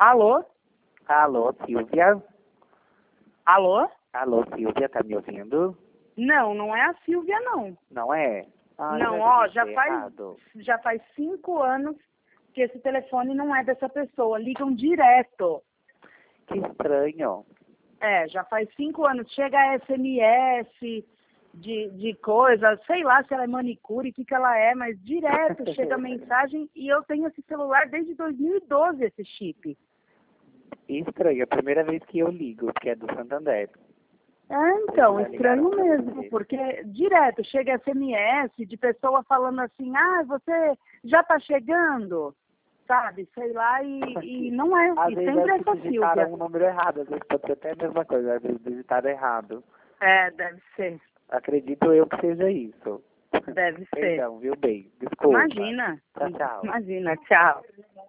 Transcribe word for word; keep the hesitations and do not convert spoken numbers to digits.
Alô? Alô, Silvia? Alô? Alô, Silvia, tá me ouvindo? Não, não é a Silvia, não. Não é? Ah, não, eu ó, devia já ter faz, errado. já faz cinco anos que esse telefone não é dessa pessoa. Ligam direto. Que estranho. É, já faz cinco anos. Chega S M S de, de coisa, sei lá se ela é manicure, o que, que ela é, mas direto chega mensagem e eu tenho esse celular desde dois mil e doze, esse chip. Estranho, é a primeira vez que eu ligo, que é do Santander. É, então, Eles já estranho ligaram pra mesmo, você. porque direto chega S M S de pessoa falando assim, ah, você já está chegando, sabe, sei lá, e, e não é, Às e vezes sempre é é que essa digitaram Silvia. um número errado, às vezes pode ser até a mesma coisa, às vezes digitaram errado. É, deve ser, Acredito eu que seja isso. deve ser. Perdão, viu bem? Desculpa. Imagina, Tchau, tchau. imagina, tchau.